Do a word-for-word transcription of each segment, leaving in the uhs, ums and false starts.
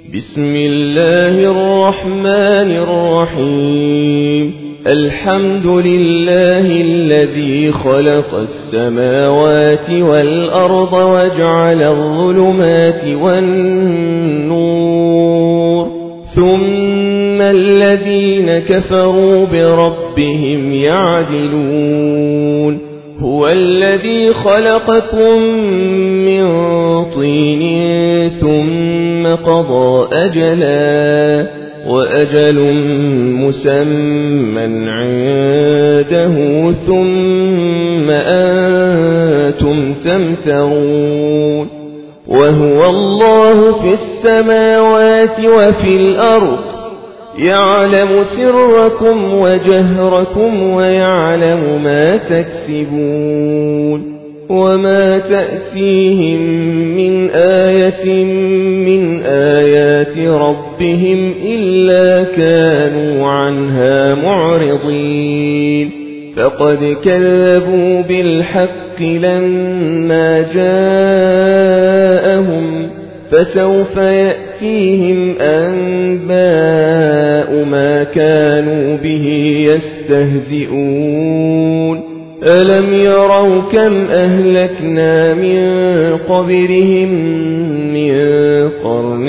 بسم الله الرحمن الرحيم. الحمد لله الذي خلق السماوات والأرض وجعل الظلمات والنور، ثم الذين كفروا بربهم يعدلون. هو الذي خلقكم من طين ثم قضى أجلا، وأجل مسمى عنده، ثم أنتم تمترون. وهو الله في السماوات وفي الأرض، يعلم سركم وجهركم ويعلم ما تكسبون. وما تأتيهم من آية من آيات ربهم إلا كانوا عنها معرضين. فقد كذبوا بالحق لما جاءهم، فسوف يأتيهم أنباء ما كانوا به يستهزئون. ألم يروا كم أهلكنا من قبلهم من قرن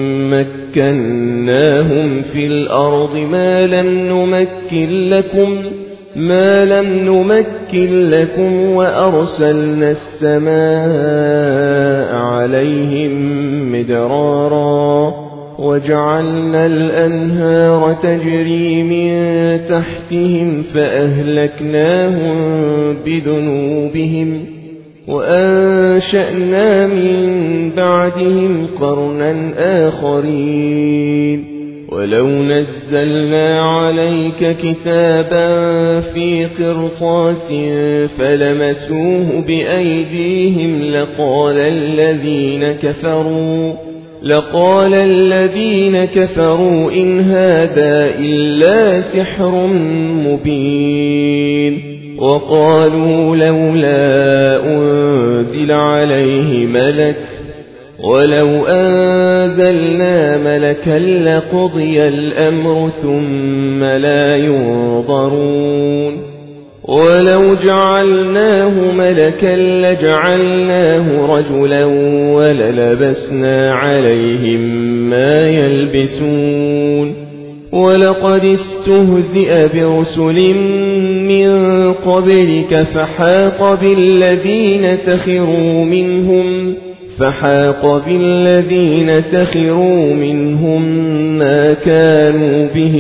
مكناهم في الأرض ما لم نمكن لكم ما لم نمكن لكم وأرسلنا السماء عليهم مدرارا، وجعلنا الأنهار تجري من تحتهم فأهلكناهم بذنوبهم، وأنشأنا من بعدهم قرنا آخرين. ولو نزلنا عليك كتابا في قرطاس فلمسوه بأيديهم لقال الذين كفروا لقال الذين كفروا إن هذا إلا سحر مبين. وقالوا لولا أنزل عليه ملك، ولو أنزلنا ملكا لقضي الأمر ثم لا ينظرون. ولو جعلناه ملكا لجعلناه رجلا وللبسنا عليهم ما يلبسون. ولقد استهزئ برسل من قبلك فحاق بالذين سخروا منهم فحاق بالذين سخروا منهم ما كانوا به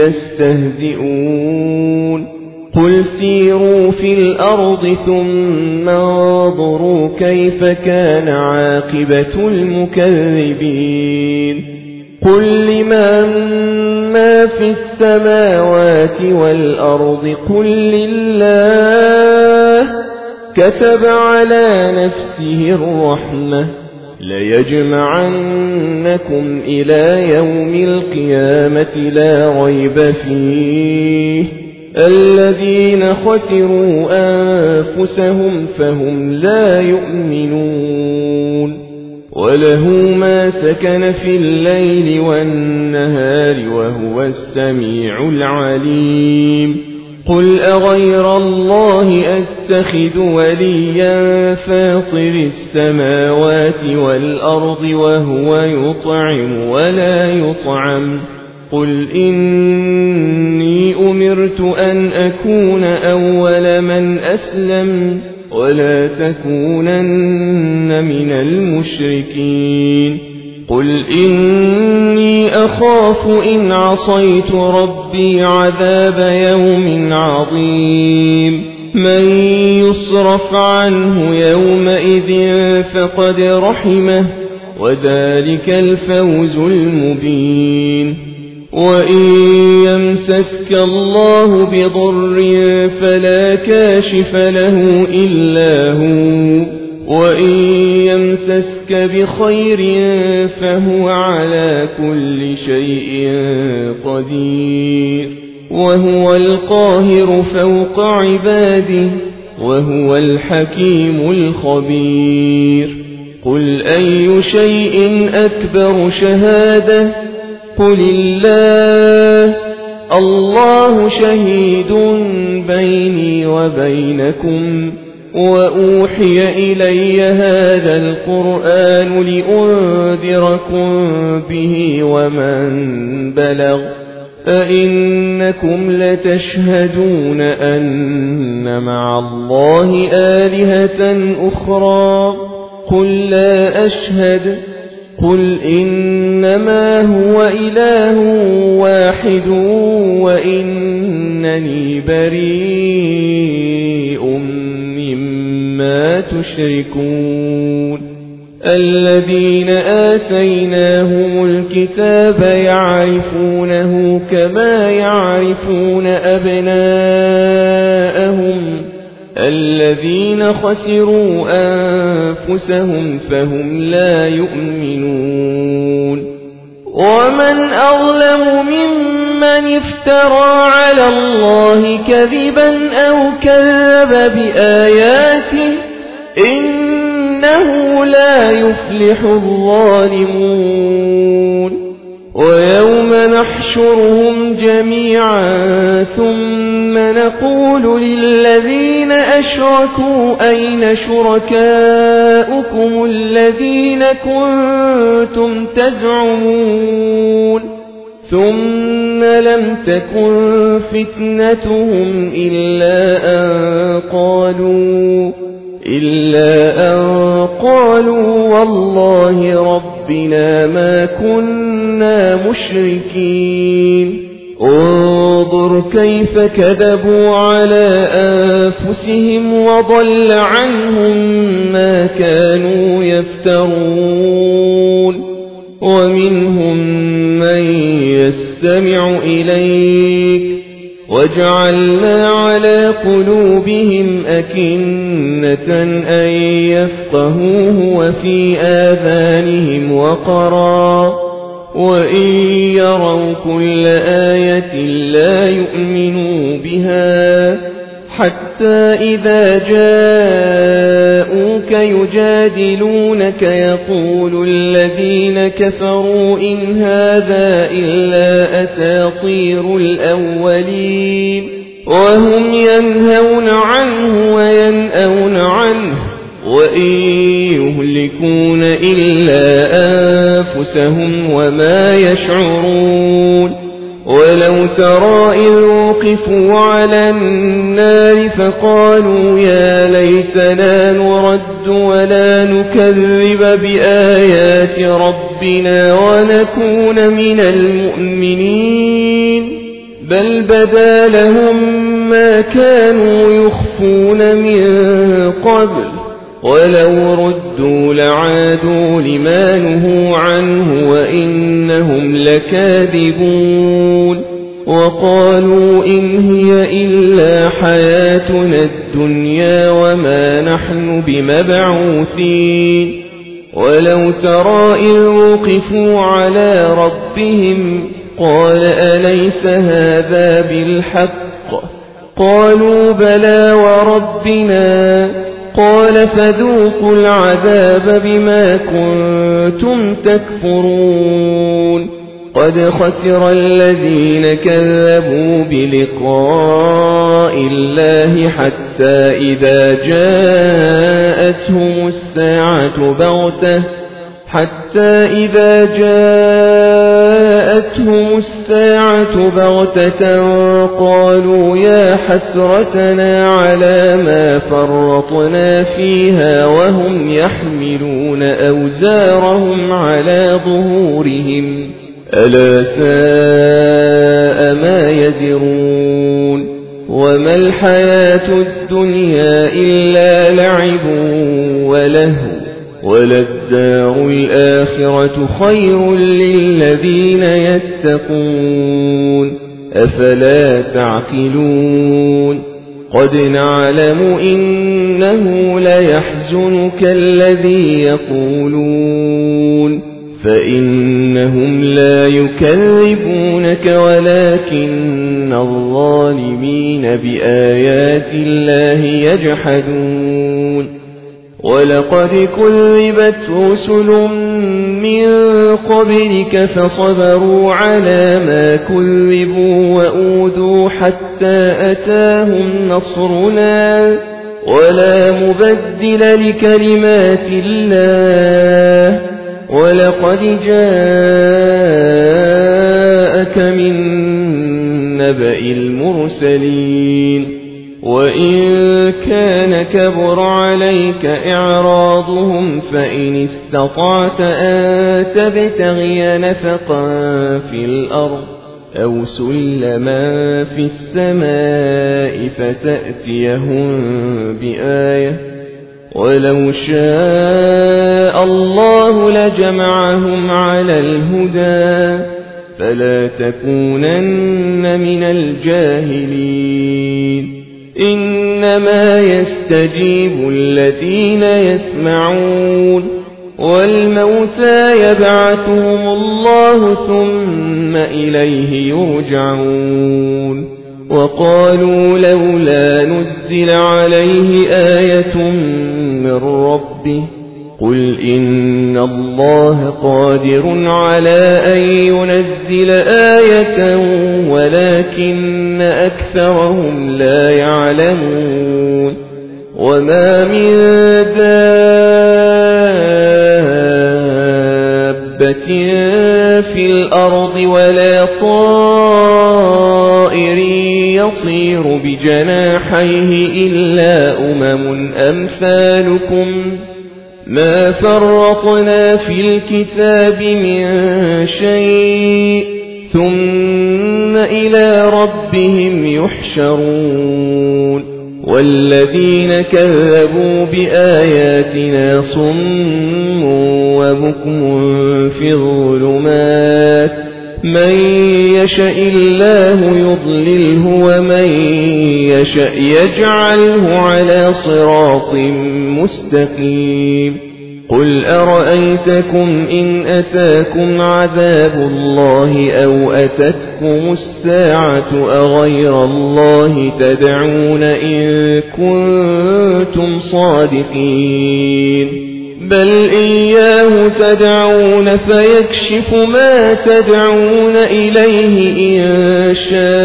يستهزئون. قل سيروا في الأرض ثم انظروا كيف كان عاقبة المكذبين. قل لمن ما في السماوات والأرض قل لله، كتب على نفسه الرحمة ليجمعنكم إلى يوم القيامة لا ريب فيه. الذين خسروا أنفسهم فهم لا يؤمنون. وله ما سكن في الليل والنهار وهو السميع العليم. قل أغير الله أتخذ وليا فاطر السماوات والأرض وهو يطعم ولا يطعم. قل إني أمرت أن أكون أول من أسلم ولا تكونن من المشركين. قل إني أخاف إن عصيت ربي عذاب يوم عظيم. من يصرف عنه يومئذ فقد رحمه، وذلك الفوز المبين. وإن يمسسك الله بضر فلا كاشف له إلا هو، وإن يمسسك بخير فهو على كل شيء قدير. وهو القاهر فوق عباده، وهو الحكيم الخبير. قل أي شيء أكبر شهادة قل الله الله شهيد بيني وبينكم وأوحي إلي هذا القرآن لأنذركم به ومن بلغ أئنكم لتشهدون أن مع الله آلهة أخرى قل لا أشهد قل إنما هو إله واحد وإنني بريء مما تشركون الذين آتيناهم الكتاب يعرفونه كما يعرفون أبناءهم الذين خسروا أنفسهم فهم لا يؤمنون ومن أظلم ممن افترى على الله كذبا أو كذب بآياته إنه لا يفلح الظالمون ويوم نحشرهم جميعا ثم نقول للذين أشركوا أين شركاؤكم الذين كنتم تزعمون ثم لم تكن فتنتهم إلا أن قالوا إلا أن قالوا والله ربنا ما كنا مشركين انظر كيف كذبوا على أنفسهم وضل عنهم ما كانوا يفترون ومنهم من يستمع إليك وجعلنا على قلوبهم أكنة أن يفقهوه وفي آذانهم وقرا وإن يروا كل آية لا يؤمنوا بها حتى إذا جاءوك يجادلونك يقول الذين كفروا إن هذا إلا أساطير الأولين وهم ينهون عنه وينأون عنه وإن يهلكون إلا أنفسهم وما يشعرون ولو ترى إذ وقفوا على النار فقالوا يا ليتنا نرد ولا نكذب بآيات ربنا ونكون من المؤمنين بل بدا لهم ما كانوا يخفون من قبل ولو ردوا لعادوا لما نهوا عنه وإنهم لكاذبون وقالوا إن هي إلا حياتنا الدنيا وما نحن بمبعوثين ولو ترى إذ وقفوا على ربهم قال أليس هذا بالحق قالوا بلى وربنا قال فذوقوا العذاب بما كنتم تكفرون قد خسر الذين كذبوا بلقاء الله حتى إذا جاءتهم الساعة بغتة حتى إذا جاءتهم الساعة بغتة قالوا يا حسرتنا على ما فرطنا فيها وهم يحملون أوزارهم على ظهورهم ألا ساء ما يزرون وما الحياة الدنيا إلا لعب ولهو وللدار الآخرة خير للذين يتقون أفلا تعقلون قد نعلم إنه ليحزنك الذي يقولون فإنهم لا يكذبونك ولكن الظالمين بآيات الله يجحدون ولقد كذبت رسل من قبلك فصبروا على ما كذبوا وأوذوا حتى أتاهم نصرنا ولا مبدل لكلمات الله ولقد جاءك من نبأ المرسلين وإن كان كبر عليك إعراضهم فإن استطعت أن تبتغي نفقا في الأرض أو سلما في السماء فتأتيهم بآية ولو شاء الله لجمعهم على الهدى فلا تكونن من الجاهلين إنما يستجيب الذين يسمعون والموتى يبعثهم الله ثم إليه يرجعون وقالوا لولا نزل عليه آية من ربه قل إن الله قادر على أن ينزل آية ولكن أكثرهم لا يعلمون وما من دابة في الأرض ولا طائر يطير بجناحيه إلا أمم أمثالكم ما فرطنا في الكتاب من شيء ثم إلى ربهم يحشرون والذين كذبوا بآياتنا صم وبكم في الظلمات من يشاء الله يضلله ومن يشاء يجعله على صراط مستقيم قل أرأيتكم إن أتاكم عذاب الله أو أتتكم الساعة أغير الله تدعون إن كنتم صادقين بل إياه تدعون فيكشف ما تدعون إليه إن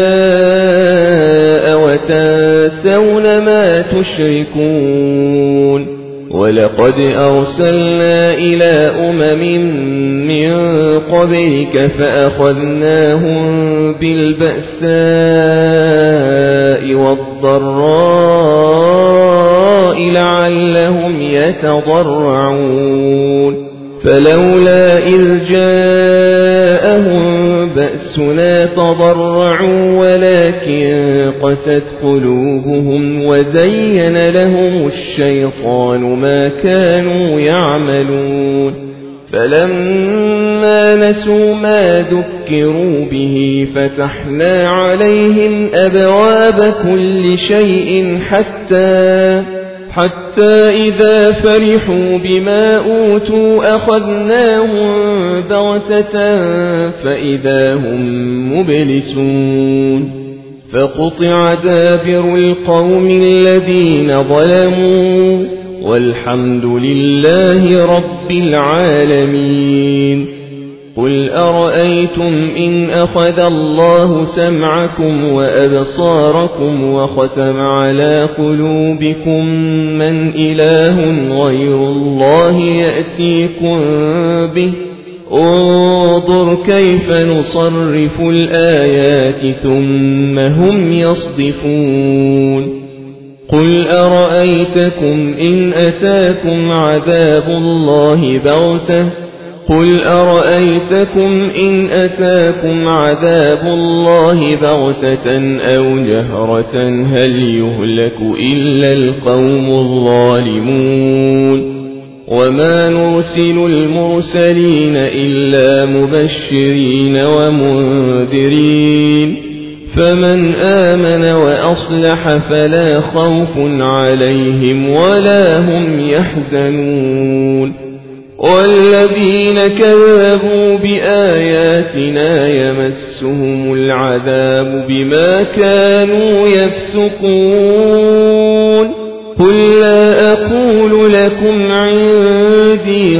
شاء وتنسون ما تشركون ولقد أرسلنا إلى أمم من قبلك فأخذناهم بالبأساء والضراء لعلهم يتضرعون فلولا إذ جاءهم بأسنا تضرعوا ولكن قست قلوبهم وزين لهم الشيطان ما كانوا يعملون فلما نسوا ما ذكروا به فتحنا عليهم أبواب كل شيء حتى حتى إذا فرحوا بما أوتوا أخذناهم بغتة فإذا هم مبلسون فقطع دابر القوم الذين ظلموا والحمد لله رب العالمين قل أرأيتم إن أخذ الله سمعكم وأبصاركم وختم على قلوبكم من إله غير الله يأتيكم به انظر كيف نصرف الآيات ثم هم يصدفون قل أرأيتكم إن أتاكم عذاب الله بغتة قل أرأيتكم إن أتاكم عذاب الله بغتة أو جهرة هل يهلك إلا القوم الظالمون وما نرسل المرسلين إلا مبشرين ومنذرين فمن آمن وأصلح فلا خوف عليهم ولا هم يحزنون والذين كذبوا بآياتنا يمسهم العذاب بما كانوا يفسقون قل لا أقول لكم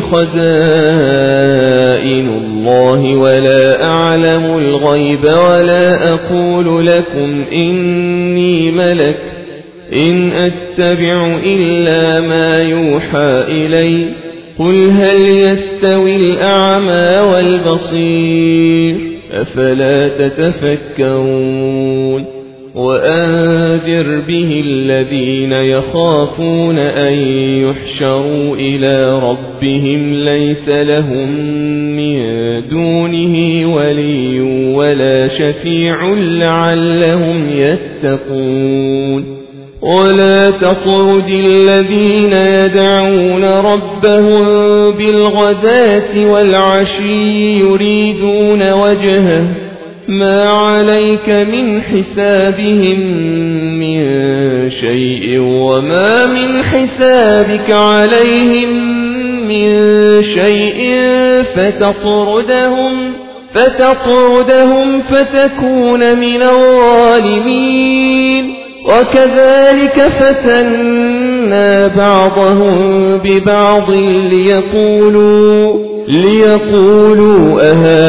خزائن الله ولا أعلم الغيب ولا أقول لكم إني ملك إن أتبع إلا ما يوحى إلي قل هل يستوي الأعمى والبصير أفلا تتفكرون وأنذر به الذين يخافون أن يحشروا إلى ربهم ليس لهم من دونه ولي ولا شفيع لعلهم يتقون ولا تطرد الذين يدعون ربهم بالغداة والعشي يريدون وجهه ما عليك من حسابهم من شيء وما من حسابك عليهم من شيء فتطردهم فتطردهم فتكون من الظالمين وكذلك فتنا بعضهم ببعض ليقولوا ليقولوا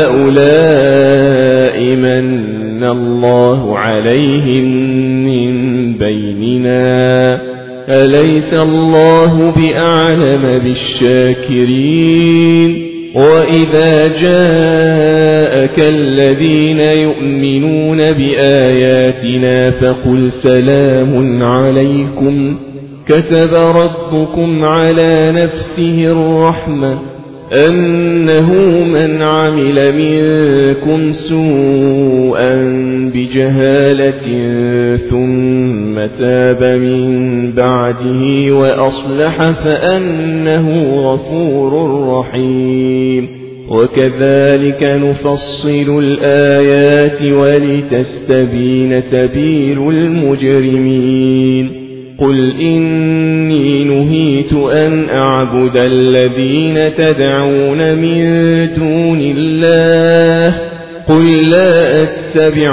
أهؤلاء من الله عليهم من بيننا أليس الله بأعلم بالشاكرين وإذا جاءك الذين يؤمنون بآياتنا فقل سلام عليكم كتب ربكم على نفسه الرحمة أنه من عمل منكم سوءا بجهالة ثم تاب من بعده وأصلح فأنه غفور رحيم وكذلك نفصل الآيات ولتستبين سبيل المجرمين قل إني نهيت أن أعبد الذين تدعون من دون الله قل لا أتبع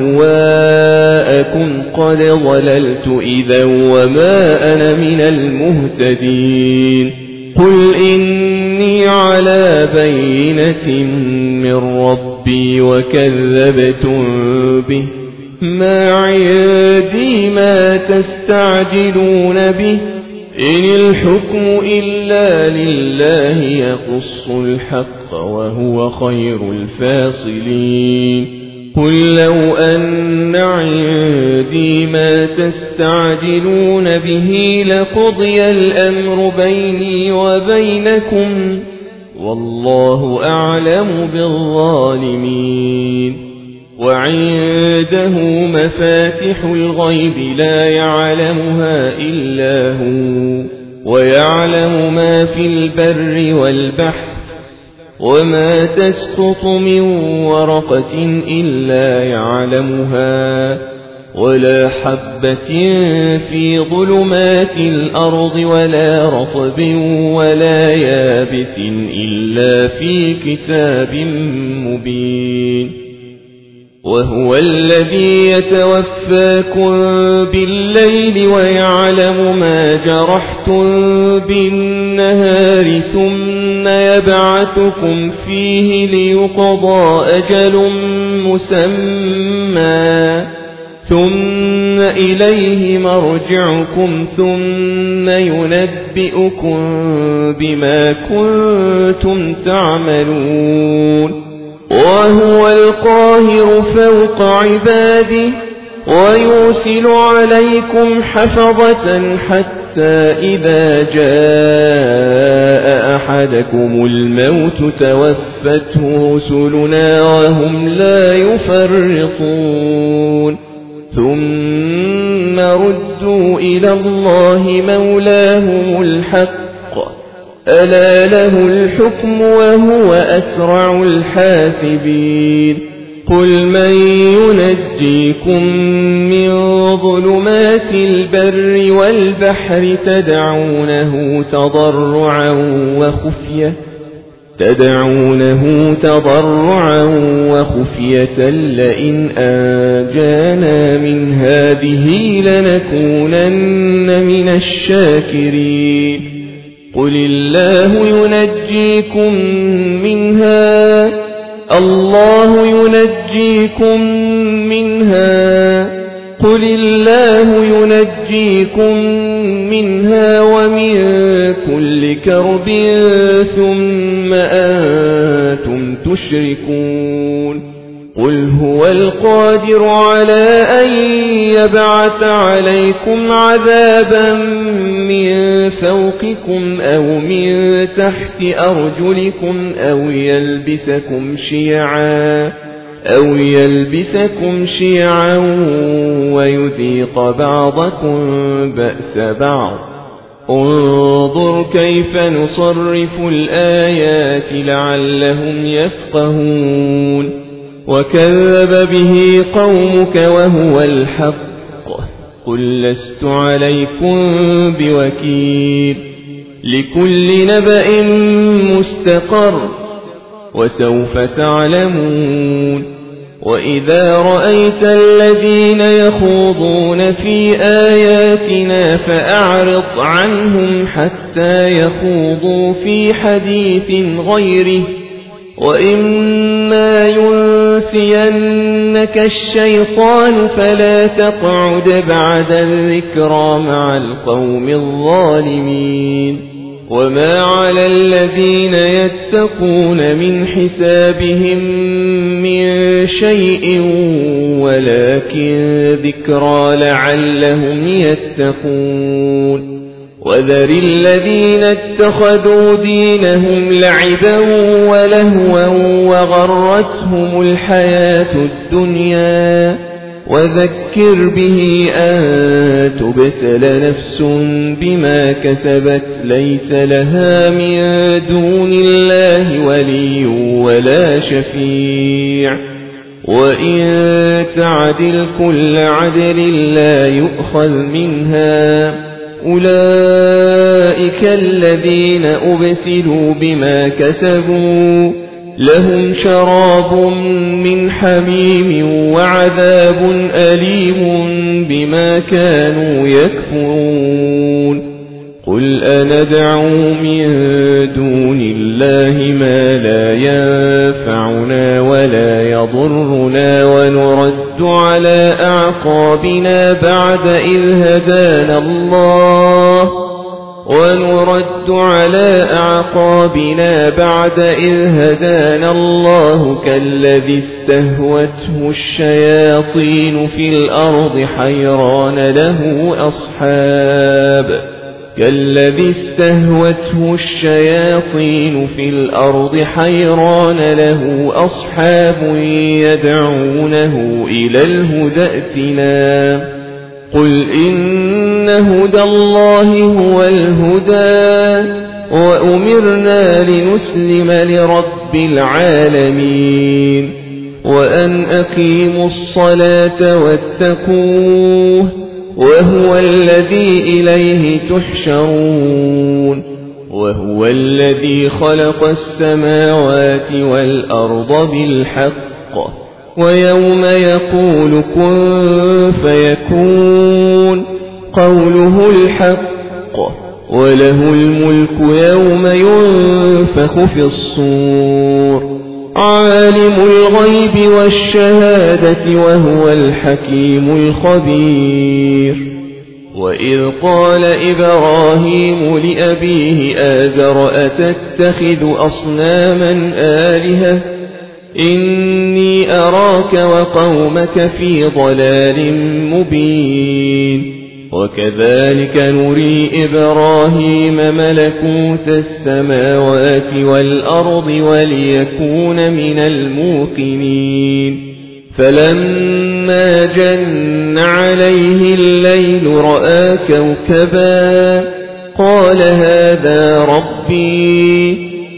أهواءكم قد ضللت إذا وما أنا من المهتدين قل إني على بينة من ربي وكذبتم به ما عندي ما تستعجلون به إن الحكم إلا لله يقص الحق وهو خير الفاصلين قل لو أن عندي ما تستعجلون به لقضي الأمر بيني وبينكم والله أعلم بالظالمين وعنده مفاتح الغيب لا يعلمها إلا هو ويعلم ما في البر والبحر وما تسقط من ورقة إلا يعلمها ولا حبة في ظلمات الأرض ولا رطب ولا يابس إلا في كتاب مبين وهو الذي يتوفاكم بالليل ويعلم ما جرحتم بالنهار ثم يبعثكم فيه ليقضى أجل مسمى ثم إليه مرجعكم ثم ينبئكم بما كنتم تعملون وهو القاهر فوق عباده ويرسل عليكم حفظة حتى إذا جاء أحدكم الموت توفته رسلنا وهم لا يفرطون ثم ردوا إلى الله مولاهم الحق ألا له الحكم وهو أسرع الحاسبين قل من ينجيكم من ظلمات البر والبحر تدعونه تضرعا وخفية تدعونه تضرعا وخفية لئن أنجانا من هذه لنكونن من الشاكرين قل الله ينجيكم منها الله ينجيكم منها قل الله ينجيكم منها ومن كل كرب ثم أنتم تشركون قل هو القادر على أن يبعث عليكم عذابا من فوقكم أو من تحت أرجلكم أو يلبسكم شيعا أو يلبسكم شيعا ويذيق بعضكم بأس بعض انظر كيف نصرف الآيات لعلهم يفقهون وكذب به قومك وهو الحق قل لست عليكم بوكيل لكل نبأ مستقر وسوف تعلمون وإذا رأيت الذين يخوضون في آياتنا فأعرض عنهم حتى يخوضوا في حديث غيره وإما ينسينك الشيطان فلا تقعد بعد الذكرى مع القوم الظالمين وما على الذين يتقون من حسابهم من شيء ولكن ذكرى لعلهم يتقون وذر الذين اتخذوا دينهم لعبا ولهوا وغرتهم الحياة الدنيا وذكر به أن تبسل نفس بما كسبت ليس لها من دون الله ولي ولا شفيع وإن تعدل كل عدل لا يؤخذ منها أولئك الذين أبسلوا بما كسبوا لهم شراب من حميم وعذاب أليم بما كانوا يكفرون قل أندعو من دون الله ما لا ينفعنا ولا يضرنا ونرد على أعقابنا بعد إذ هدانا الله ونرد على أعقابنا بعد إذ هدانا الله كالذي استهوته الشياطين في الأرض حيران له أصحاب كالذي استهوته الشياطين في الأرض حيران له أصحاب يدعونه إلى الهدى ائتنا قل إن هدى الله هو الهدى وأمرنا لنسلم لرب العالمين وأن أقيموا الصلاة واتقوه وهو الذي إليه تحشرون وهو الذي خلق السماوات والأرض بالحق ويوم يقول كن فيكون قوله الحق وله الملك يوم ينفخ في الصور عالم الغيب والشهادة وهو الحكيم الخبير وإذ قال إبراهيم لأبيه آزر أتتخذ أصناما آلهة إني أراك وقومك في ضلال مبين وكذلك نري إبراهيم ملكوت السماوات والأرض وليكون من الموقنين فلما جن عليه الليل رأى كوكبا قال هذا ربي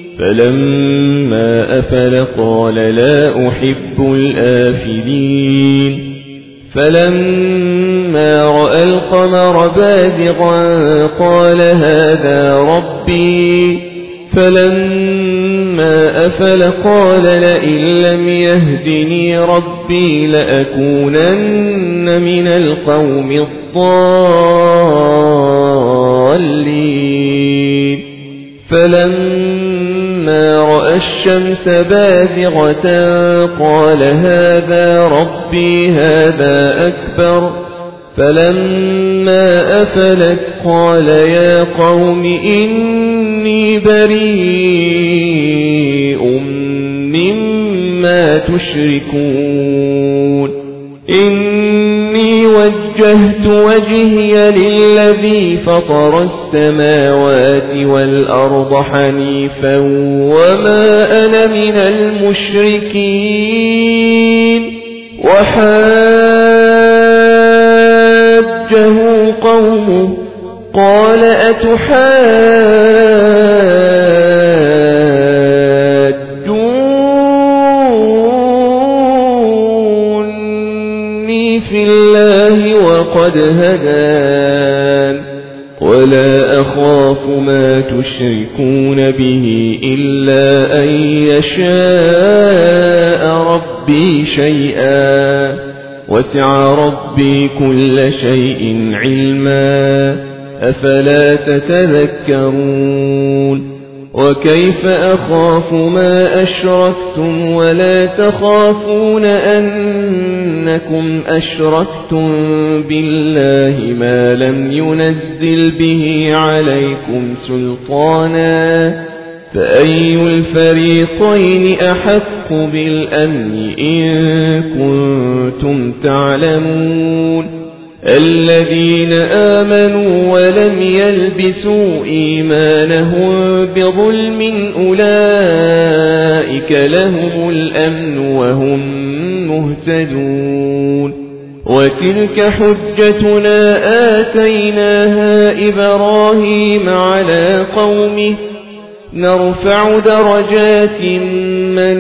فلما أفل قال لا أحب الآفلين فلما رأى القمر بازغا قال هذا ربي فلما أفل قال لئن لم يهدني ربي لأكونن من القوم الضالين فلما رأى الشمس بازغة قال هذا ربي هذا أكبر فلما أفلت قال يا قوم إني بريء مما تشركون إني وجهت وجهي للذي فطر السماوات والأرض حنيفا وما أنا من المشركين وحاجه قومه قال أتحاجوني في الله وقد هدان ولا أخاف ما تشركون به إلا أن يشاء ربي شيئا وسع ربي كل شيء علما أفلا تتذكرون وكيف أخاف ما أشركتم ولا تخافون أنكم أشركتم بالله ما لم ينزل به عليكم سلطانا فأي الفريقين أحق بالأمن إن كنتم تعلمون الذين آمنوا ولم يلبسوا إيمانهم بظلم أولئك لهم الأمن وهم مهتدون وتلك حجتنا آتيناها إبراهيم على قومه نرفع درجات من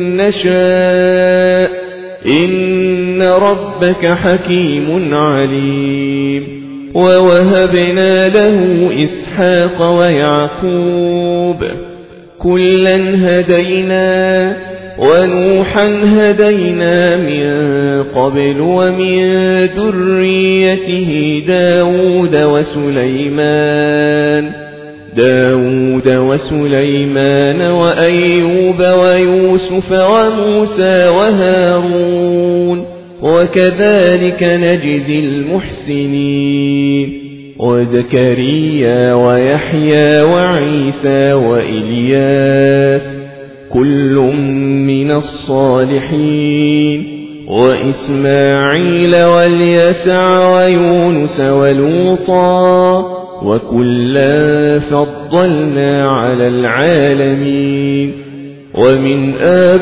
نشاء إن ربك حكيم عليم ووهبنا له إسحاق ويعقوب كلا هدينا ونوحا هدينا من قبل ومن ذريته داود وسليمان داود وسليمان وأيوب ويوسف وموسى وهارون وكذلك نجزي المحسنين وزكريا ويحيى وعيسى وإلياس كل من الصالحين وإسماعيل واليسع ويونس ولوطا وكلا فضلنا على العالمين ومن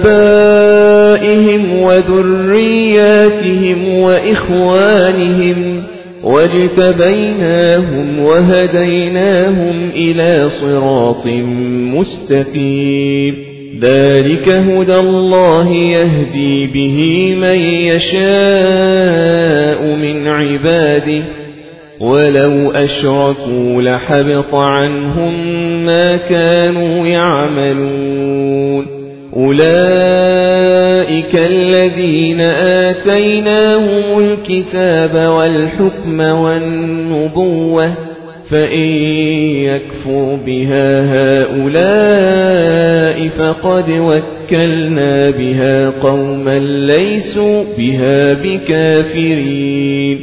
آبائهم وذرياتهم وإخوانهم واجتبيناهم وهديناهم إلى صراط مستقيم ذلك هدى الله يهدي به من يشاء من عباده ولو أشركوا لحبط عنهم ما كانوا يعملون أولئك الذين آتيناهم الكتاب والحكم والنبوة فإن يكفر بها هؤلاء فقد وكلنا بها قوما ليسوا بها بكافرين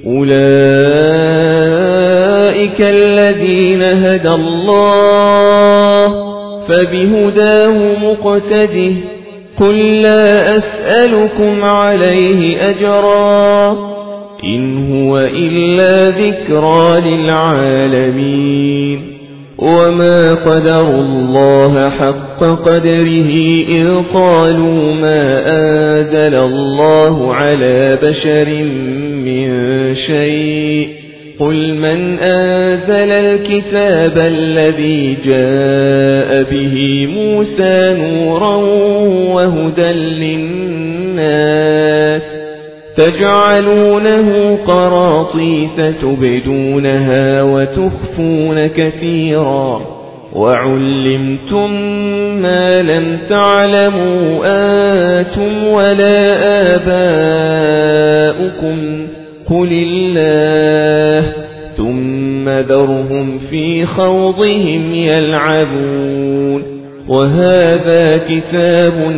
أولئك الذين هدى الله فبهداه مقتده قل لا أسألكم عليه أجرا إن هو إلا ذكرى للعالمين وما قدروا الله حق قدره إذ قالوا ما أنزل الله على بشر من شيء قل من أنزل الكتاب الذي جاء به موسى نورا وهدى للناس تجعلونه قراطيس تبدونها وتخفون كثيرا وعلمتم ما لم تعلموا أنتم ولا آباؤكم قل الله ثم فذرهم في خوضهم يلعبون وهذا كتاب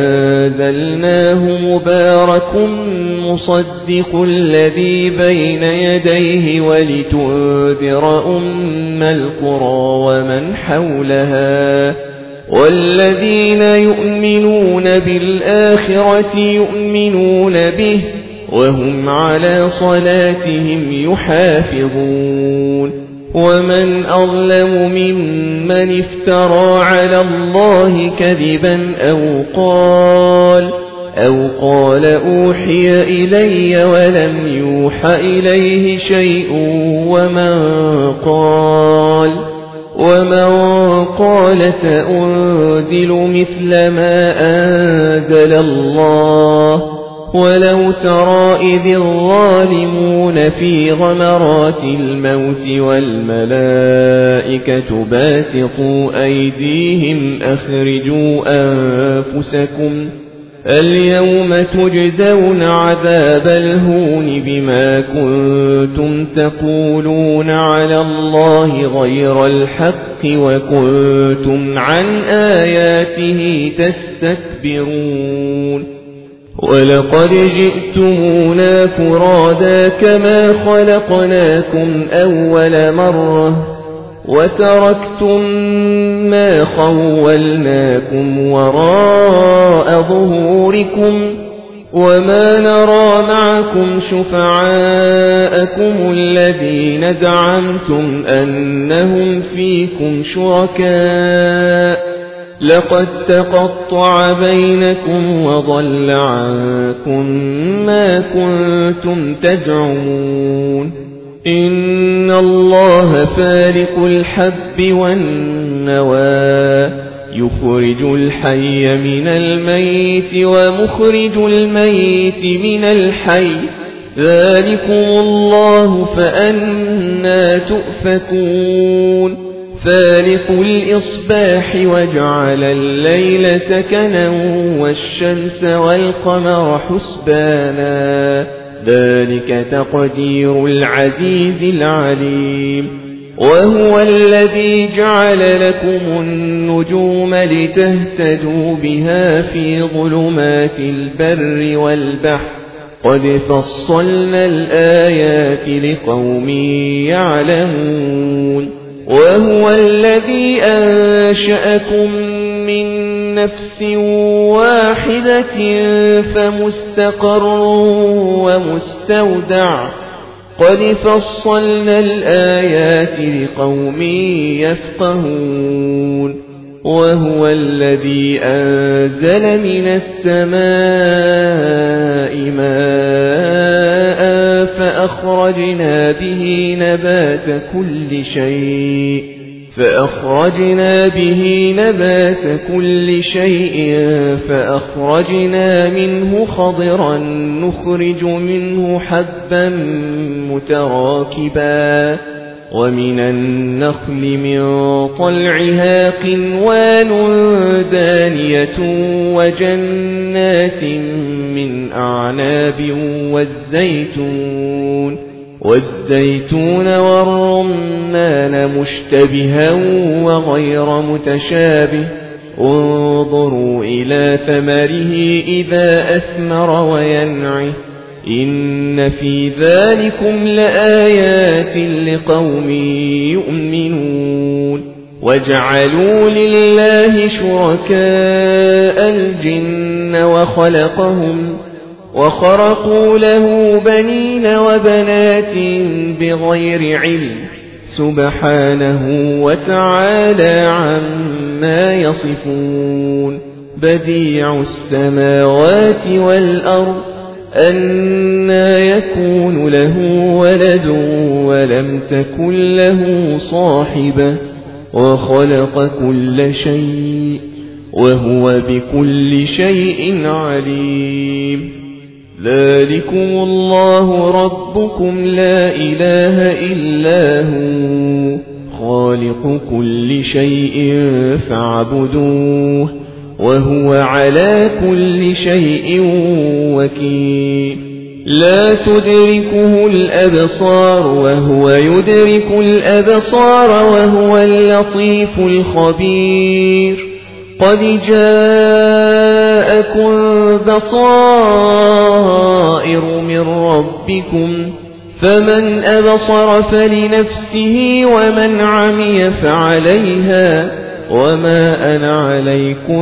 أنزلناه مبارك مصدق الذي بين يديه ولتنذر أم القرى ومن حولها والذين يؤمنون بالآخرة يؤمنون به وهم على صلاتهم يحافظون ومن أظلم ممن افترى على الله كذبا أو قال أو قال أوحي إلي ولم يوح إليه شيء ومن قال ومن قال سأنزل مثل ما أنزل الله ولو ترى إذ الظالمون في غمرات الموت والملائكة باسطوا أيديهم أخرجوا أنفسكم اليوم تجزون عذاب الهون بما كنتم تقولون على الله غير الحق وكنتم عن آياته تستكبرون ولقد جئتمونا فرادا كما خلقناكم أول مرة وتركتم ما خولناكم وراء ظهوركم وما نرى معكم شفعاءكم الذين زعمتم أنهم فيكم شركاء لقد تقطع بينكم وضل عنكم ما كنتم تزعمون إن الله فارق الحب والنوى يخرج الحي من الميت ومخرج الميت من الحي ذلكم الله فأنا تؤفكون فالق الإصباح وجعل الليل سكنا والشمس والقمر حسبانا ذلك تقدير العزيز العليم وهو الذي جعل لكم النجوم لتهتدوا بها في ظلمات البر والبحر قد فصلنا الآيات لقوم يعلمون وهو الذي أنشأكم من نفس واحدة فمستقر ومستودع قد فصلنا الآيات لقوم يفقهون وهو الذي أنزل من السماء ماء فأخرجنا به نبات كل شيء فأخرجنا به نبات كل شيء فأخرجنا منه خضرا نخرج منه حبا متراكبا ومن النخل من طلعها قنوان دانية وجنات من أعناب والزيتون والزيتون والرمان مشتبها وغير متشابه انظروا إلى ثمره إذا أثمر وينعه إن في ذلكم لآيات لقوم يؤمنون وجعلوا لله شركاء الجن وخلقهم وخرقوا له بنين وبنات بغير علم سبحانه وتعالى عما يصفون بديع السماوات والأرض أنى يكون له ولد ولم تكن له صاحبة وخلق كل شيء وهو بكل شيء عليم ذلكم الله ربكم لا إله إلا هو خالق كل شيء فاعبدوه وهو على كل شيء وكيل لا تدركه الأبصار وهو يدرك الأبصار وهو اللطيف الخبير قد جاءكم بصائر من ربكم فمن أبصر فلنفسه ومن عمي فعليها وما أنا عليكم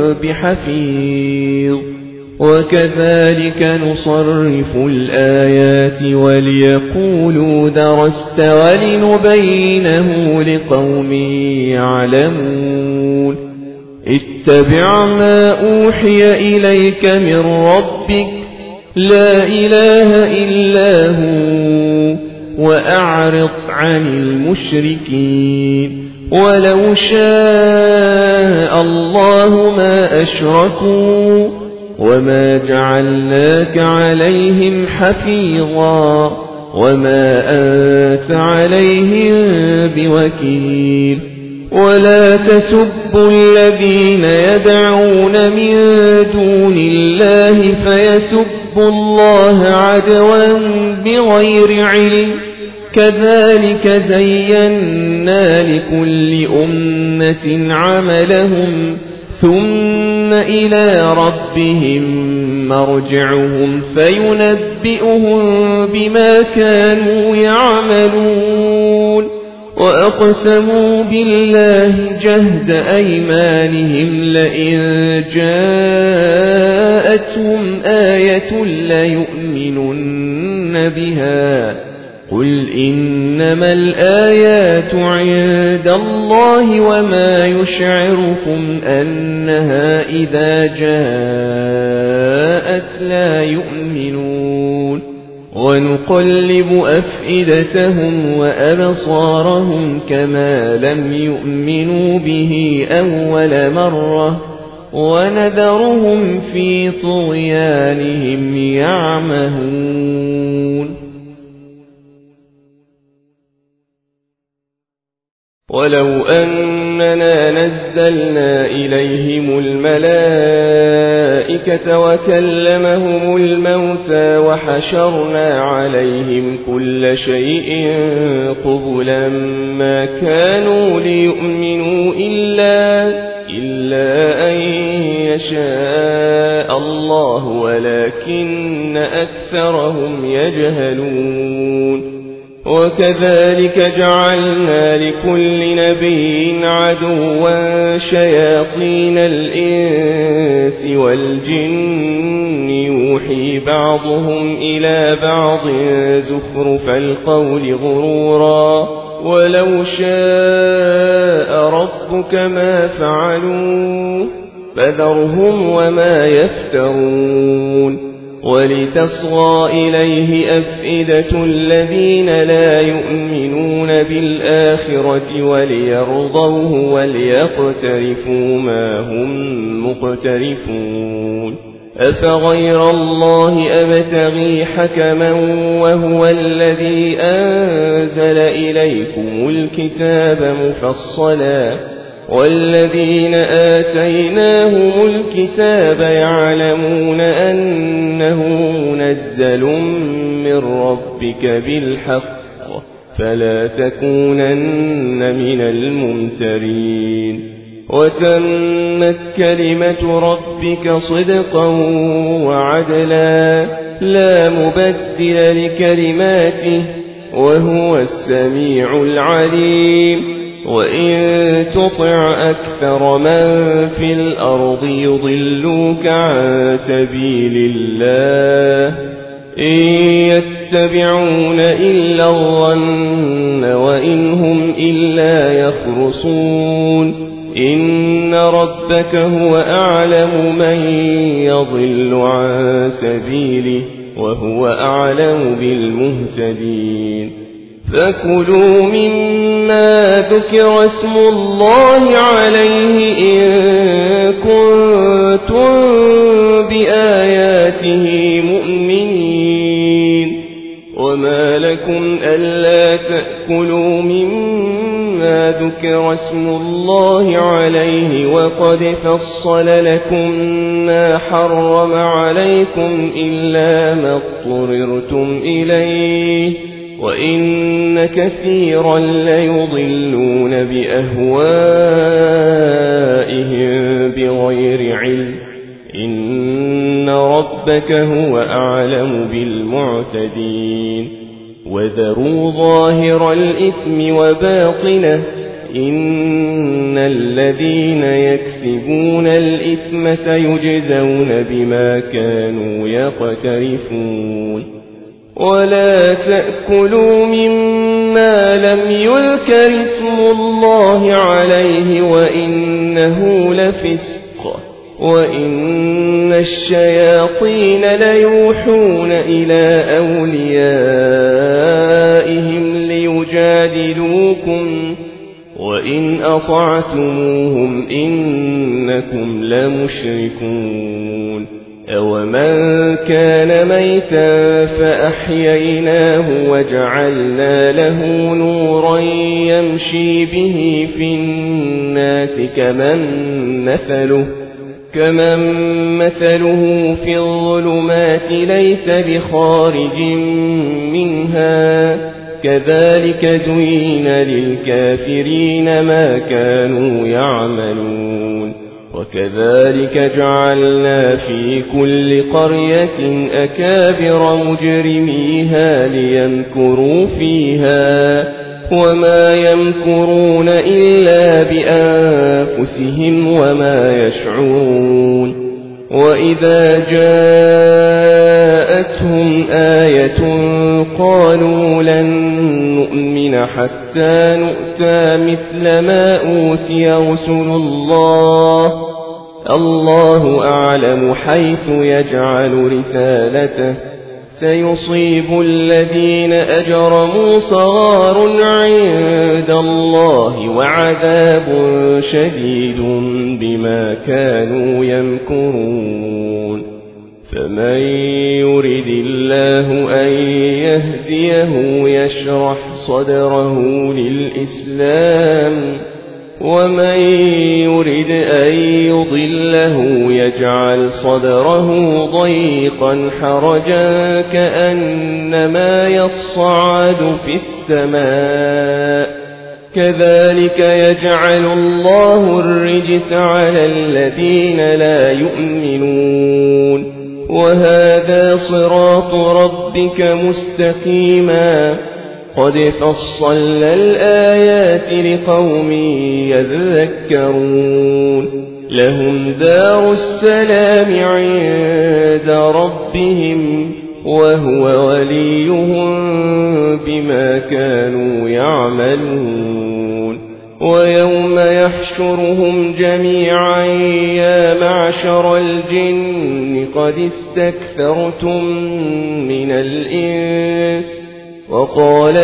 بحفيظ وكذلك نصرف الآيات وليقولوا درست ولنبينه لقوم يعلمون اتبع ما أوحي إليك من ربك لا إله إلا هو وأعرض عن المشركين ولو شاء الله ما أشركوا وما جعلناك عليهم حفيظا وما أنت عليهم بوكيل ولا تسبوا الذين يدعون من دون الله فيسبوا الله عدوا بغير علم كذلك زينا لكل أمة عملهم ثم إلى ربهم مرجعهم فينبئهم بما كانوا يعملون وأقسموا بالله جهد أيمانهم لئن جاءتهم آية ليؤمنن بها قل إنما الآيات عند الله وما يشعركم أنها إذا جاءت لا يؤمنون ونقلب أفئدتهم وأبصارهم كما لم يؤمنوا به أول مرة ونذرهم في طغيانهم يعمهون ولو أننا نزلنا إليهم الملائكة وكلمهم الموتى وحشرنا عليهم كل شيء قبلا ما كانوا ليؤمنوا إلا, إلا أن يشاء الله ولكن أكثرهم يجهلون وكذلك جعلنا لكل نبي عدوا شياطين الإنس والجن يوحي بعضهم إلى بعض زخرف القول غرورا ولو شاء ربك ما فعلوا فذرهم وما يفترون ولتصغى إليه أفئدة الذين لا يؤمنون بالآخرة وليرضوه وليقترفوا ما هم مقترفون أفغير الله أبتغي حكما وهو الذي أنزل إليكم الكتاب مفصلا والذين آتيناهم الكتاب يعلمون أنه منزل من ربك بالحق فلا تكونن من الممترين وتمت كلمة ربك صدقا وعدلا لا مبدل لكلماته وهو السميع العليم وإن تطع أكثر من في الأرض يضلوك عن سبيل الله إن يتبعون إلا الظن وإن هم إلا يخرصون إن ربك هو أعلم من يضل عن سبيله وهو أعلم بالمهتدين فكلوا مما ذكر اسم الله عليه إن كنتم بآياته مؤمنين وما لكم ألا تأكلوا مما ذكر اسم الله عليه وقد فصل لكم ما حرم عليكم عليكم إلا ما اضطررتم إليه وإن كثيرا ليضلون بأهوائهم بغير علم إن ربك هو أعلم بالمعتدين وذروا ظاهر الإثم وباطنه إن الذين يكسبون الإثم سيجزون بما كانوا يقترفون ولا تأكلوا مما لم يذكر اسم الله عليه وإنه لفسق وإن الشياطين ليوحون إلى أوليائهم ليجادلوكم وإن أطعتموهم إنكم لمشركون أومن كان ميتا فأحييناه وجعلنا له نورا يمشي به في الناس كمن مثله كمن مثله في الظلمات ليس بخارج منها كذلك زين للكافرين ما كانوا يعملون وكذلك جعلنا في كل قرية أكابر مجرميها ليمكروا فيها وما يمكرون إلا بأنفسهم وما يشعرون وإذا جاءتهم آية قالوا لن نؤمن حتى نؤتى مثل ما أوتي رسل الله الله أعلم حيث يجعل رسالته سيصيب الذين أجرموا صغار عند الله وعذاب شديد بما كانوا يمكرون فمن يرد الله أن يهديه يشرح صدره للإسلام ومن يرد أن يضله يجعل صدره ضيقا حرجا كأنما يصعد في السماء كذلك يجعل الله الرجس على الذين لا يؤمنون وهذا صراط ربك مستقيما قد فصلنا الآيات لقوم يذكرون لهم دار السلام عند ربهم وهو وليهم بما كانوا يعملون ويوم يحشرهم جميعا يا معشر الجن قد استكثرتم من الإنس وقال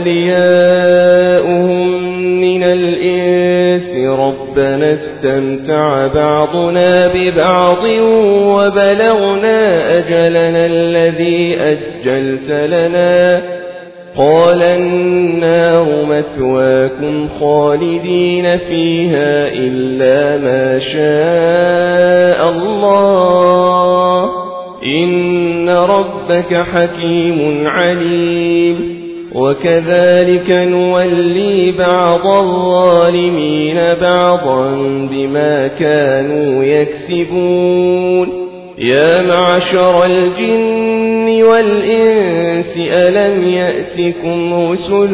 أولياؤهم من الإنس ربنا استمتع بعضنا ببعض وبلغنا أجلنا الذي أجلت لنا قال النار مثواكم خالدين فيها إلا ما شاء الله إن ربك حكيم عليم وكذلك نولي بعض الظالمين بعضا بما كانوا يكسبون يا معشر الجن والإنس ألم يأتكم رسل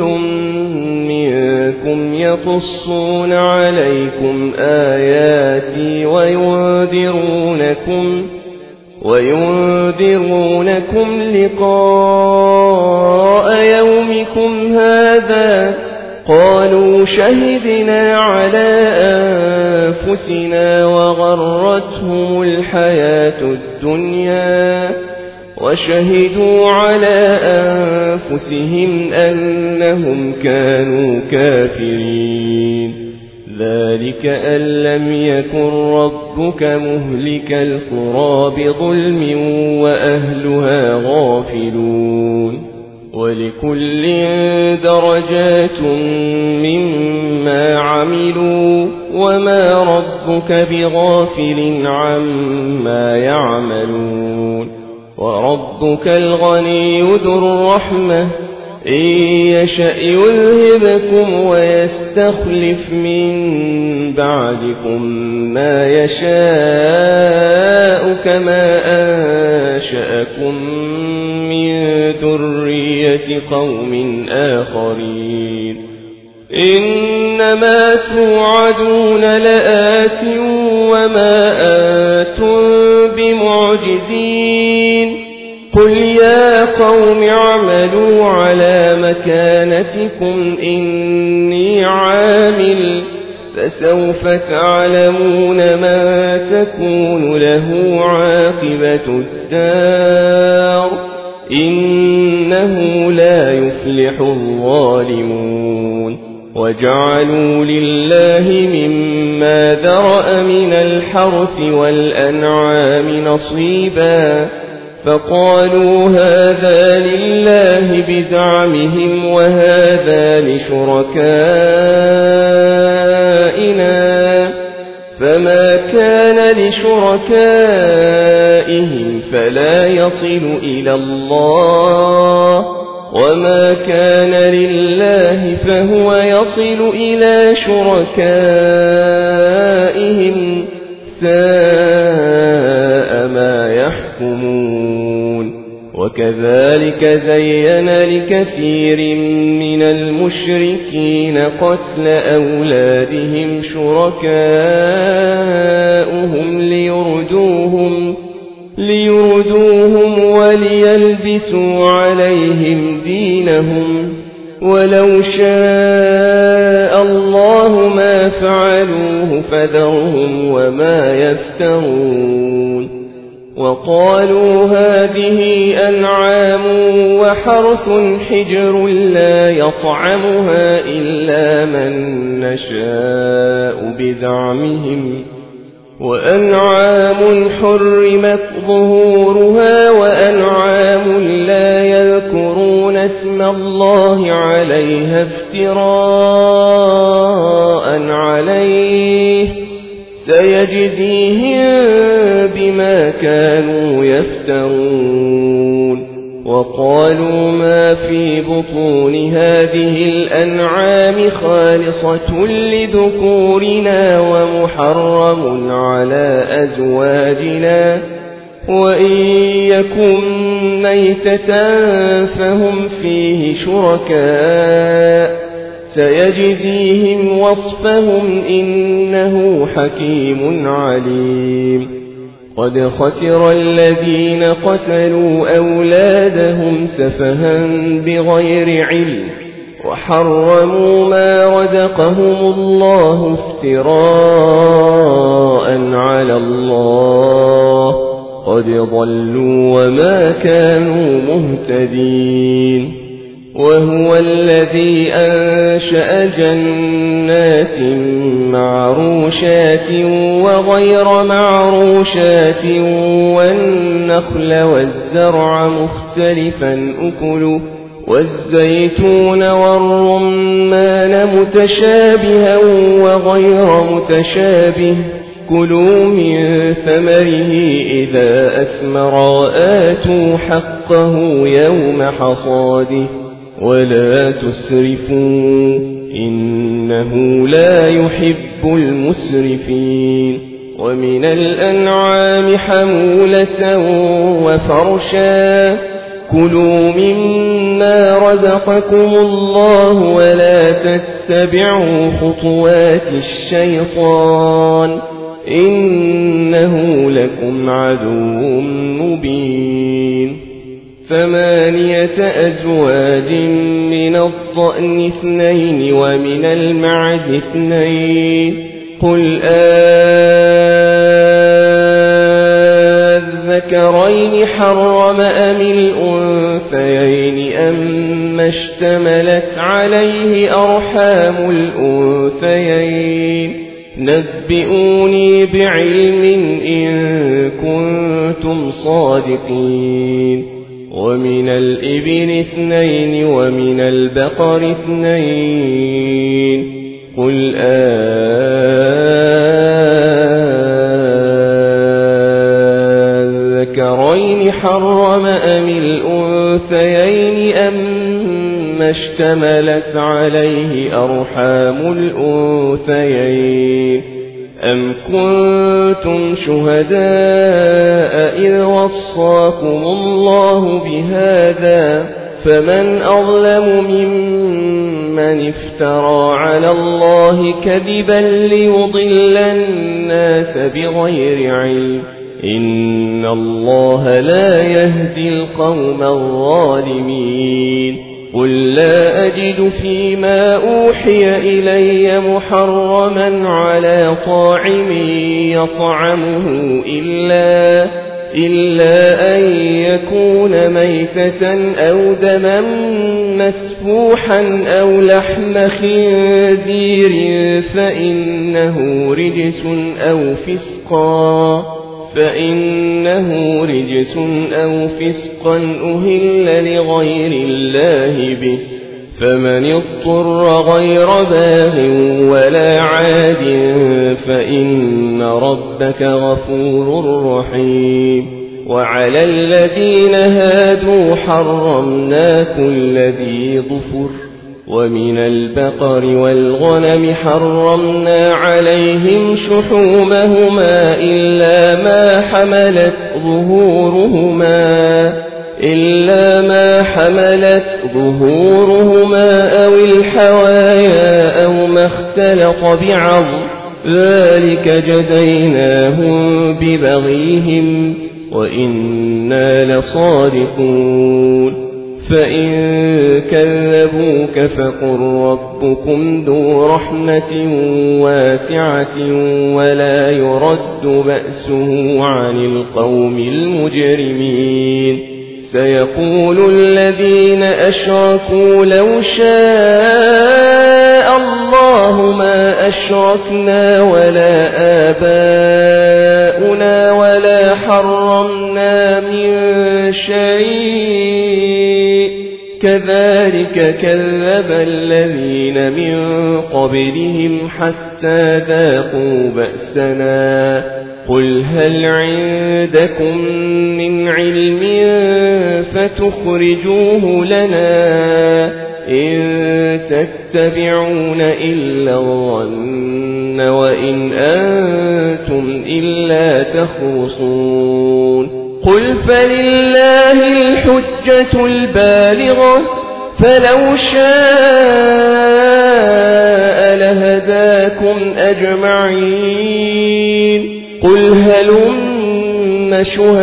منكم يقصون عليكم آياتي وينذرونكم وينذرونكم لقاء يومكم هذا قالوا شهدنا على أنفسنا وغرتهم الحياة الدنيا وشهدوا على أنفسهم أنهم كانوا كافرين ذلك أن لم يكن ربك مهلك القرى بظلم وأهلها غافلون ولكل درجات مما عملوا وما ربك بغافل عما يعملون وربك الغني ذو الرحمة إن يشأ يذهبكم ويستخلف من بعدكم ما يشاء كما أنشأكم من ذرية قوم آخرين إنما توعدون لآت وما أنتم بمعجزين قل يا قوم اعملوا على مكانتكم إني عامل فسوف تعلمون ما تكون له عاقبة الدار إنه لا يفلح الظالمون وجعلوا لله مما ذرأ من الحرث والأنعام نصيبا فقالوا هذا لله بزعمهم وهذا لشركائنا فما كان لشركائهم فلا يصل إلى الله وما كان لله فهو يصل إلى شركائهم ساء ما يحكمون وكذلك زين لكثير من المشركين قتل أولادهم شركاؤهم ليردوهم ليردوهم وليلبسوا عليهم دينهم ولو شاء الله ما فعلوه فذرهم وما يفترون وقالوا هذه أنعام وحرث حجر لا يطعمها إلا من نشاء بزعمهم وأنعام حرمت ظهورها وأنعام لا يذكرون اسم الله عليها افتراء عليه سيجزيهم بما كانوا يفترون وقالوا ما في بطون هذه الأنعام خالصة لذكورنا ومحرم على أزواجنا وإن يكن ميتة فهم فيه شركاء سيجزيهم وصفهم إنه حكيم عليم قد خسر الذين قتلوا أولادهم سفها بغير علم وحرموا ما رزقهم الله افتراء على الله قد ضلوا وما كانوا مهتدين وهو الذي أنشأ جنات معروشات وغير معروشات والنخل والزرع مختلفا أكله والزيتون والرمان متشابها وغير متشابه كلوا من ثمره إذا أثمر وآتوا حقه يوم حصاده ولا تسرفوا إنه لا يحب المسرفين ومن الأنعام حمولة وفرشا كلوا مما رزقكم الله ولا تتبعوا خطوات الشيطان إنه لكم عدو مبين ثمانية أزواج من الضأن اثنين ومن المعد اثنين قل أذكرين حرم أم الأنثيين أما اشتملت عليه أرحام الأنثيين نبئوني بعلم إن كنتم صادقين ومن الإبل اثنين ومن البقر اثنين قل أذكرين حرم أم الأنثيين أما اشتملت عليه أرحام الأنثيين أم كنتم شهداء إذ وصاكم الله بهذا فمن أظلم ممن افترى على الله كذبا ليضل الناس بغير علم إن الله لا يهدي القوم الظالمين قل لا أجد فيما أوحي إلي محرما على طاعم يطعمه إلا, إلا أن يكون ميتة أو دما مسفوحا أو لحم خنزير فإنه رجس أو فسقا فإنه رجس أو فسقا أهل لغير الله به فمن اضطر غير باغ ولا عاد فإن ربك غفور رحيم وعلى الذين هادوا حرمنا كل ذي ظفر ومن البقر والغنم حرمنا عليهم شحومهما إلا ما حملت ظهورهما إلا ما حملت ظهورهما أو الحوايا أو ما اختلط بعظم ذلك جزيناهم ببغيهم وإنا لصادقون فإن كذبوك فقل ربكم ذو رحمة واسعة ولا يرد بأسه عن القوم المجرمين سيقول الذين أشركوا لو شاء الله ما أشركنا ولا آباؤنا ولا حرمنا من شيء كذلك كذب الذين من قبلهم حتى ذاقوا بأسنا قل هل عندكم من علم فتخرجوه لنا إن تتبعون إلا الظن وإن أنتم إلا تخرصون قل فلله الحجة البالغة فلو شاء لهداكم أجمعين قل هلم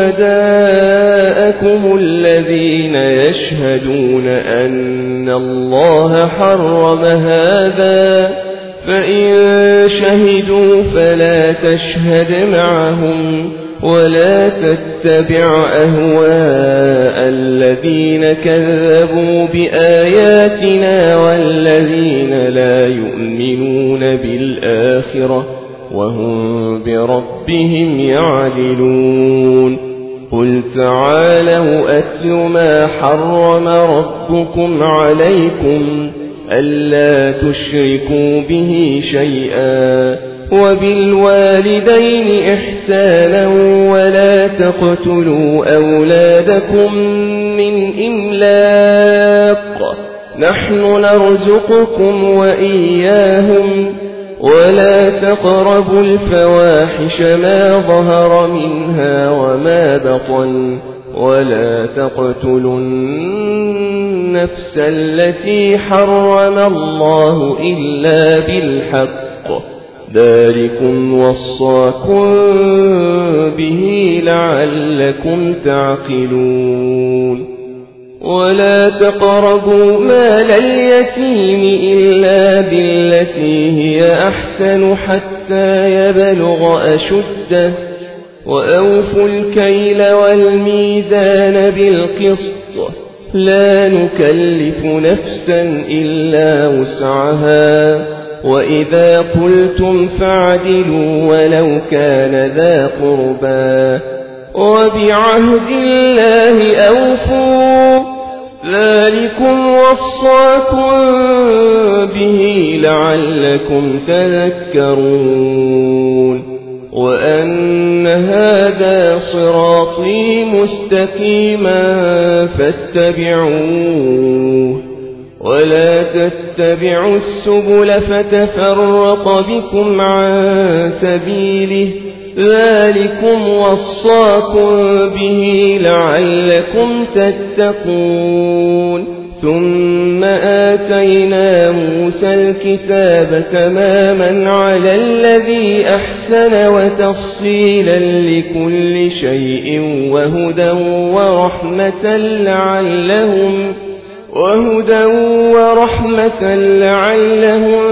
شهداءكم الذين يشهدون أن الله حرم هذا فإن شهدوا فلا تشهد معهم ولا تتبع أهواء الذين كذبوا بآياتنا والذين لا يؤمنون بالآخرة وهم بربهم يعدلون قل تعالوا أتل ما حرم ربكم عليكم ألا تشركوا به شيئا وبالوالدين إحسانا ولا تقتلوا أولادكم من إملاق نحن نرزقكم وإياهم ولا تقربوا الفواحش ما ظهر منها وما بطن ولا تقتلوا النفس التي حرم الله إلا بالحق ذلكم وصاكم به لعلكم تعقلون ولا تقربوا مال اليتيم إلا بالتي هي أحسن حتى يبلغ أشده وأوفوا الكيل والميزان بالقسط لا نكلف نفسا إلا وسعها وإذا قلتم فاعدلوا ولو كان ذا قربى وبعهد الله أوفوا وصاكم به لعلكم تذكرون وأن هذا صراطي مستقيما فاتبعوه ولا تتبعوا السبل فتفرق بكم عن سبيله ذلكم وصاكم به لعلكم تتقون ثم آتينا موسى الكتاب تماما على الذي أحسن وتفصيلا لكل شيء وهدى ورحمة لعلهم وهدى ورحمة لعلهم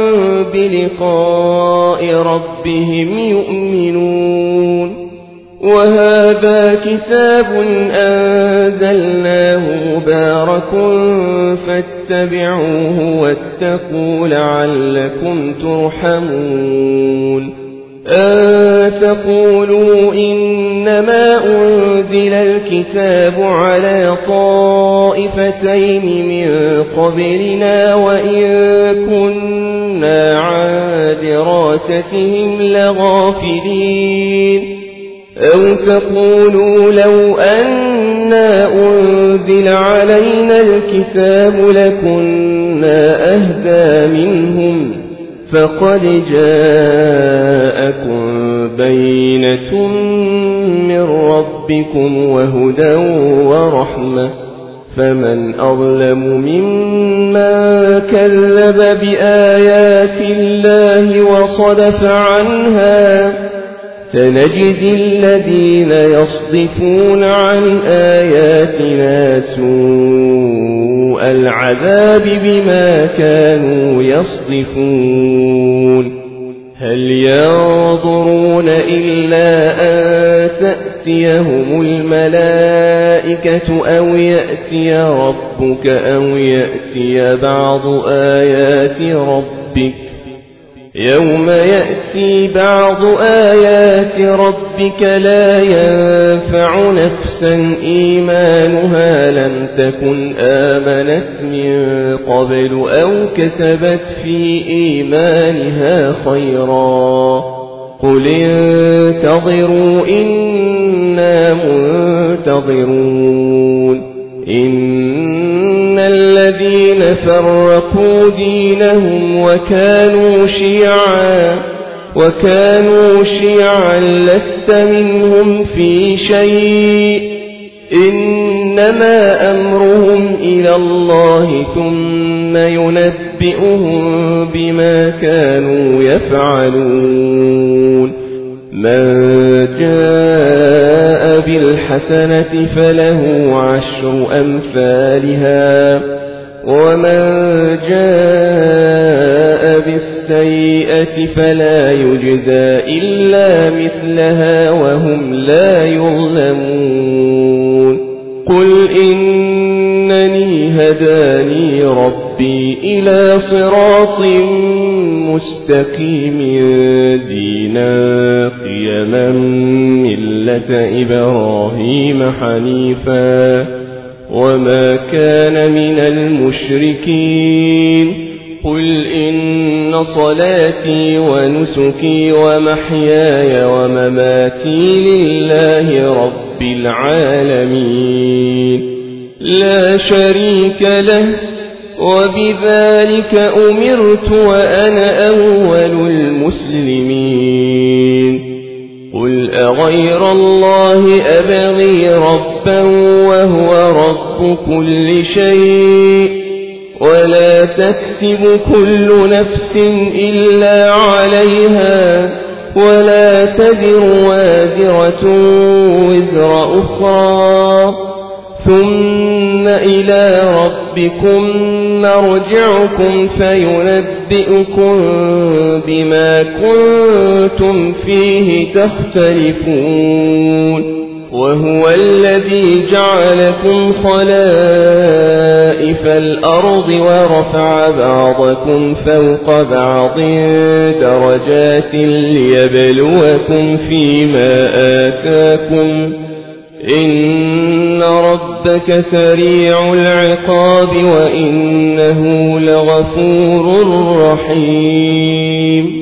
بلقاء ربهم يؤمنون وهذا كتاب أنزلناه مبارك فاتبعوه واتقوا لعلكم ترحمون أن تقولوا إنما أنزل الكتاب على طائفتين من قبلنا وإن كنا عن دراستهم لغافلين أو تقولوا لو أنا أنزل علينا الكتاب لكنا أهدى منهم فقد جاءكم بينة من ربكم وهدى ورحمة فمن أظلم ممن كذب بآيات الله وصدف عنها سنجزي الذين يصدفون عن آياتنا سوء العذاب بما كانوا يصدفون هل ينظرون إلا أن تأتيهم الملائكة أو يأتي ربك أو يأتي بعض آيات ربك يوم يأتي بعض آيات ربك لا ينفع نفسا إيمانها لم تكن آمنت من قبل أو كسبت في إيمانها خيرا قل انتظروا إنا منتظرون إن الذين فرقوا دينهم وكانوا شيعا وكانوا شيعا لست منهم في شيء إنما أمرهم إلى الله ثم ينبئهم بما كانوا يفعلون من جاء بالحسنة فله عشر أمثالها ومن جاء بالسيئة فلا يجزى إلا مثلها وهم لا يظلمون قل إنني هداني ربي إلى صراط مستقيم دينا قيما ملة إبراهيم حنيفا وما كان من المشركين قل إن صلاتي ونسكي ومحياي ومماتي لله رب العالمين لا شريك له وبذلك أمرت وأنا أول المسلمين قل أغير الله أبغي ربا وهو رب كل شيء ولا تكسب كل نفس إلا عليها ولا تذر وازرة وزر أخرى ثم إلى ربكم مرجعكم فينبئكم بما كنتم فيه تختلفون وهو الذي جعلكم خلائف الأرض ورفع بعضكم فوق بعض درجات ليبلوكم فيما آتاكم إن ربك سريع العقاب وإنه لغفور رحيم